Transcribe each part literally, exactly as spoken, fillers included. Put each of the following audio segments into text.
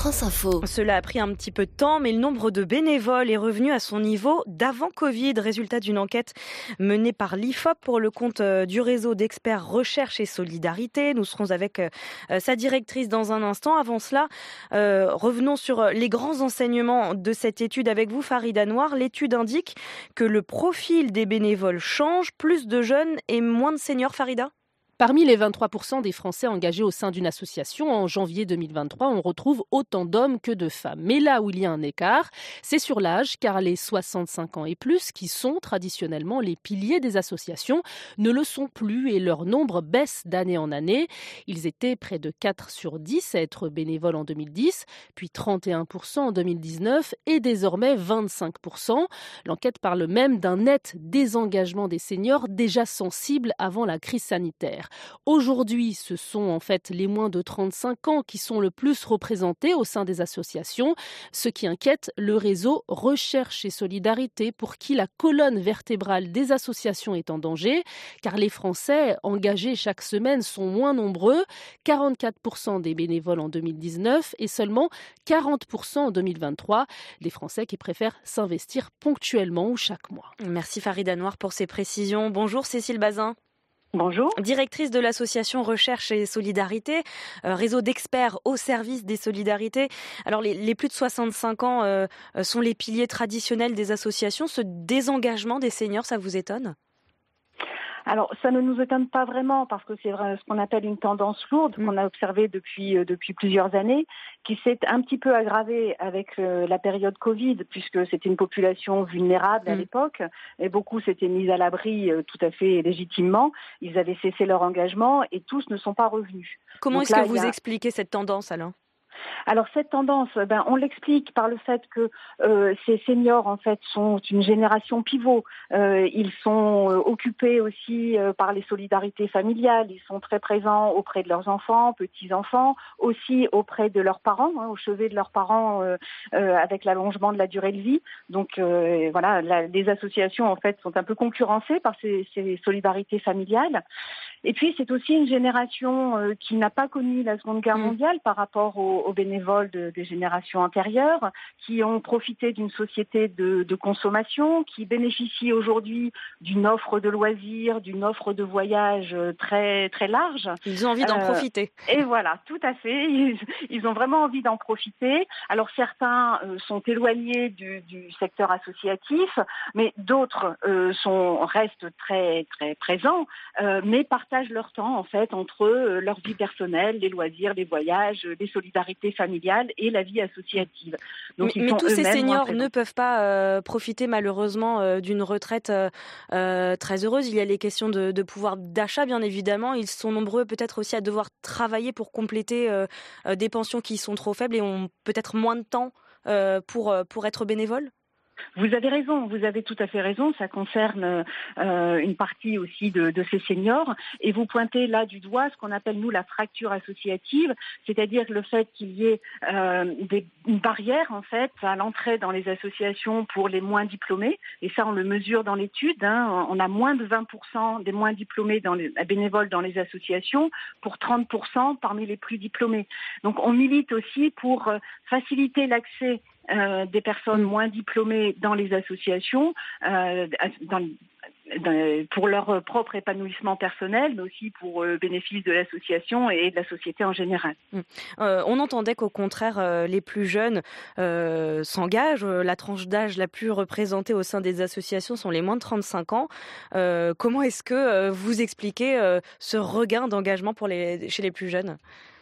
France Info. Cela a pris un petit peu de temps, mais le nombre de bénévoles est revenu à son niveau d'avant Covid. Résultat d'une enquête menée par l'I F O P pour le compte du réseau d'experts recherche et solidarité. Nous serons avec sa directrice dans un instant. Avant cela, euh, revenons sur les grands enseignements de cette étude avec vous, Farida Noir. L'étude indique que le profil des bénévoles change, plus de jeunes et moins de seniors, Farida ? Parmi les vingt-trois pour cent des Français engagés au sein d'une association en janvier deux mille vingt-trois, on retrouve autant d'hommes que de femmes. Mais là où il y a un écart, c'est sur l'âge, car les soixante-cinq ans et plus, qui sont traditionnellement les piliers des associations, ne le sont plus et leur nombre baisse d'année en année. Ils étaient près de quatre sur dix à être bénévoles en deux mille dix, puis trente et un pour cent en deux mille dix-neuf et désormais vingt-cinq pour cent. L'enquête parle même d'un net désengagement des seniors déjà sensible avant la crise sanitaire. Aujourd'hui, ce sont en fait les moins de trente-cinq ans qui sont le plus représentés au sein des associations, ce qui inquiète le réseau Recherche et Solidarité pour qui la colonne vertébrale des associations est en danger, car les Français engagés chaque semaine sont moins nombreux, quarante-quatre pour cent des bénévoles en deux mille dix-neuf et seulement quarante pour cent en deux mille vingt-trois, les Français qui préfèrent s'investir ponctuellement ou chaque mois. Merci Farida Noir pour ces précisions. Bonjour Cécile Bazin. Bonjour. Directrice de l'association Recherche et Solidarité, euh, réseau d'experts au service des solidarités. Alors les, les plus de soixante-cinq ans euh, sont les piliers traditionnels des associations. Ce désengagement des seniors, ça vous étonne ? Alors, ça ne nous étonne pas vraiment parce que c'est ce qu'on appelle une tendance lourde mmh. qu'on a observée depuis, euh, depuis plusieurs années, qui s'est un petit peu aggravée avec euh, la période Covid, puisque c'était une population vulnérable mmh. à l'époque, et beaucoup s'étaient mis à l'abri euh, tout à fait légitimement. Ils avaient cessé leur engagement et tous ne sont pas revenus. Comment Donc est-ce là, que vous a... expliquez cette tendance, Alain ? Alors cette tendance, ben, on l'explique par le fait que euh, ces seniors en fait sont une génération pivot. Euh, ils sont euh, occupés aussi euh, par les solidarités familiales. Ils sont très présents auprès de leurs enfants, petits-enfants, aussi auprès de leurs parents, hein, au chevet de leurs parents euh, euh, avec l'allongement de la durée de vie. Donc euh, voilà, la, les associations en fait sont un peu concurrencées par ces, ces solidarités familiales. Et puis c'est aussi une génération euh, qui n'a pas connu la Seconde Guerre mondiale mmh. par rapport aux, aux bénévoles de, des générations antérieures, qui ont profité d'une société de, de consommation, qui bénéficient aujourd'hui d'une offre de loisirs, d'une offre de voyage très très large. Ils ont envie d'en euh, profiter. Et voilà, tout à fait. Ils, ils ont vraiment envie d'en profiter. Alors certains euh, sont éloignés du, du secteur associatif, mais d'autres euh, sont restent très très présents, euh, mais partagent leur temps en fait entre euh, leur vie personnelle, les loisirs, les voyages, les solidarités familiales et la vie associative. Donc, mais, mais tous ces seniors ne peuvent pas euh, profiter malheureusement euh, d'une retraite euh, euh, très heureuse. Il y a les questions de, de pouvoir d'achat bien évidemment. Ils sont nombreux peut-être aussi à devoir travailler pour compléter euh, euh, des pensions qui sont trop faibles et ont peut-être moins de temps euh, pour, pour être bénévoles. Vous avez raison, vous avez tout à fait raison, ça concerne euh, une partie aussi de, de ces seniors et vous pointez là du doigt ce qu'on appelle nous la fracture associative, c'est-à-dire le fait qu'il y ait euh, des, une barrière en fait à l'entrée dans les associations pour les moins diplômés et ça on le mesure dans l'étude, hein, on a moins de vingt pour cent des moins diplômés dans les, bénévoles dans les associations pour trente pour cent parmi les plus diplômés. Donc on milite aussi pour euh, faciliter l'accès Euh, des personnes moins diplômées dans les associations, euh, dans, dans, pour leur propre épanouissement personnel, mais aussi pour le euh, bénéfice de l'association et de la société en général. Mmh. Euh, on entendait qu'au contraire, euh, les plus jeunes euh, s'engagent. La tranche d'âge la plus représentée au sein des associations sont les moins de trente-cinq ans. Euh, comment est-ce que euh, vous expliquez euh, ce regain d'engagement pour les, chez les plus jeunes ?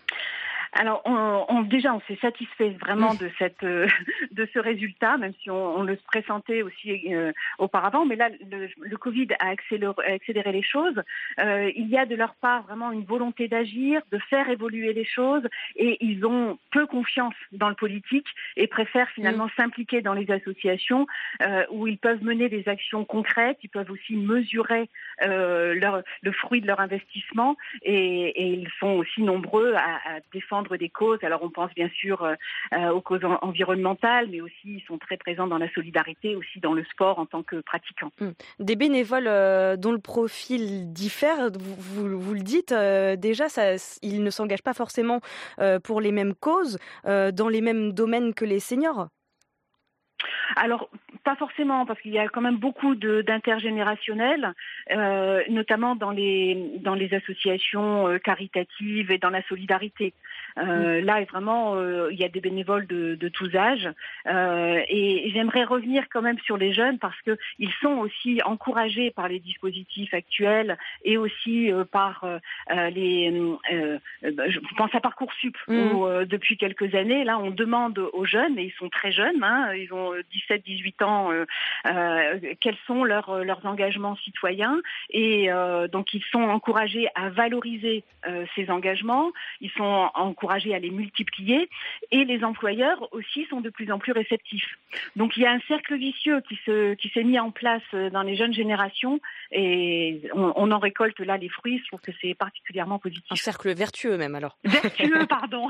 Alors, on, on, déjà, on s'est satisfait vraiment de cette, euh, de ce résultat, même si on, on le pressentait aussi euh, auparavant. Mais là, le, le Covid a accéléré, a accéléré les choses. Euh, il y a de leur part vraiment une volonté d'agir, de faire évoluer les choses, et ils ont peu confiance dans le politique et préfèrent finalement mmh. s'impliquer dans les associations euh, où ils peuvent mener des actions concrètes. Ils peuvent aussi mesurer euh, leur, le fruit de leur investissement, et, et ils sont aussi nombreux à, à défendre défendre des causes. Alors on pense bien sûr euh, aux causes en- environnementales, mais aussi ils sont très présents dans la solidarité, aussi dans le sport en tant que pratiquants. Mmh. Des bénévoles euh, dont le profil diffère, vous, vous, vous le dites, euh, déjà, ça, ils ne s'engagent pas forcément euh, pour les mêmes causes, euh, dans les mêmes domaines que les seniors. Alors, pas forcément, parce qu'il y a quand même beaucoup de, d'intergénérationnels, euh, notamment dans les, dans les associations euh, caritatives et dans la solidarité. Euh, mmh. Là, vraiment, euh, il y a des bénévoles de, de tous âges. Euh, et j'aimerais revenir quand même sur les jeunes, parce qu'ils sont aussi encouragés par les dispositifs actuels et aussi euh, par euh, les... Euh, je pense à Parcoursup, mmh. où euh, depuis quelques années, là, on demande aux jeunes, et ils sont très jeunes, hein, ils ont dix-sept dix-huit ans, euh, euh, quels sont leurs, leurs engagements citoyens, et euh, donc ils sont encouragés à valoriser euh, ces engagements, ils sont encouragés à les multiplier, et les employeurs aussi sont de plus en plus réceptifs. Donc il y a un cercle vicieux qui, se, qui s'est mis en place dans les jeunes générations, et on, on en récolte là les fruits. Je trouve que c'est particulièrement positif. Un cercle vertueux même alors. Vertueux, pardon.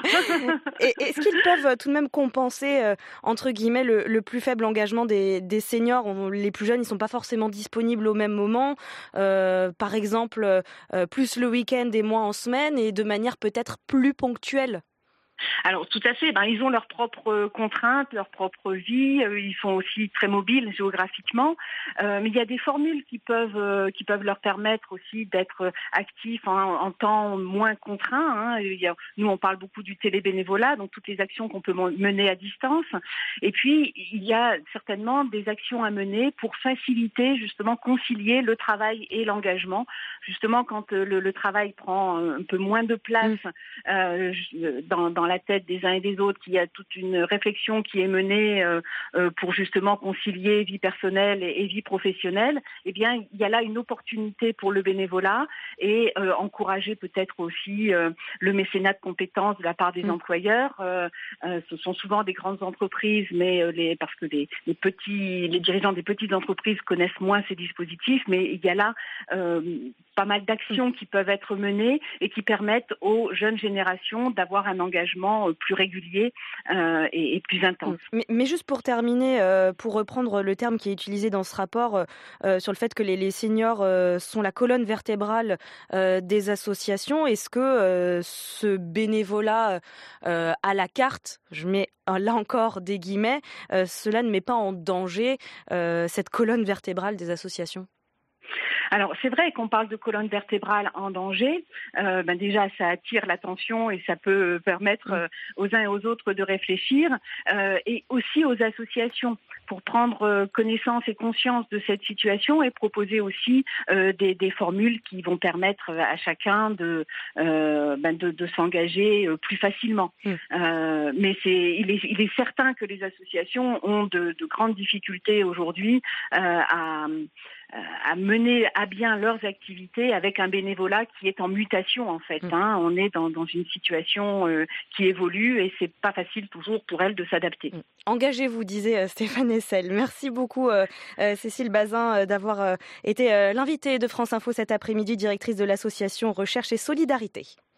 Et est-ce qu'ils peuvent tout de même compenser, euh, entre guillemets, le, le plus faible engagement des, des seniors? On, les plus jeunes, ils ne sont pas forcément disponibles au même moment. Euh, par exemple, euh, plus le week-end et moins en semaine, et de manière peut-être plus ponctuelle. Alors tout à fait, ben, ils ont leurs propres contraintes, leur propre vie, euh, ils sont aussi très mobiles géographiquement, euh, mais il y a des formules qui peuvent euh, qui peuvent leur permettre aussi d'être actifs en, en temps moins contraint. Hein. Il y a, nous on parle beaucoup du télébénévolat, donc toutes les actions qu'on peut mener à distance. Et puis il y a certainement des actions à mener pour faciliter, justement, concilier le travail et l'engagement. Justement, quand le, le travail prend un peu moins de place euh, dans, dans la tête des uns et des autres, qu'il y a toute une réflexion qui est menée euh, euh, pour justement concilier vie personnelle et, et vie professionnelle, eh bien, il y a là une opportunité pour le bénévolat, et euh, encourager peut-être aussi euh, le mécénat de compétences de la part des mmh. employeurs. Euh, euh, ce sont souvent des grandes entreprises, mais euh, les, parce que les, les petits, les dirigeants des petites entreprises connaissent moins ces dispositifs, mais il y a là euh, pas mal d'actions qui peuvent être menées et qui permettent aux jeunes générations d'avoir un engagement plus régulier euh, et, et plus intense. Mais, mais juste pour terminer, euh, pour reprendre le terme qui est utilisé dans ce rapport euh, sur le fait que les, les seniors euh, sont la colonne vertébrale euh, des associations, est-ce que euh, ce bénévolat euh, à la carte, je mets là encore des guillemets, euh, cela ne met pas en danger euh, cette colonne vertébrale des associations ? Alors, c'est vrai qu'on parle de colonne vertébrale en danger. Euh, ben déjà, ça attire l'attention et ça peut permettre euh, aux uns et aux autres de réfléchir, euh, et aussi aux associations pour prendre connaissance et conscience de cette situation et proposer aussi euh, des, des formules qui vont permettre à chacun de, euh, ben de, de s'engager plus facilement. Mmh. Euh, mais c'est, il est, il est certain que les associations ont de, de grandes difficultés aujourd'hui euh, à à mener à bien leurs activités avec un bénévolat qui est en mutation en fait. Mmh. Hein. On est dans, dans une situation euh, qui évolue et c'est pas facile toujours pour elles de s'adapter. Mmh. Engagez-vous, disait euh, Stéphane Hessel. Merci beaucoup euh, euh, Cécile Bazin euh, d'avoir euh, été euh, l'invitée de France Info cet après-midi, directrice de l'association Recherche et Solidarité.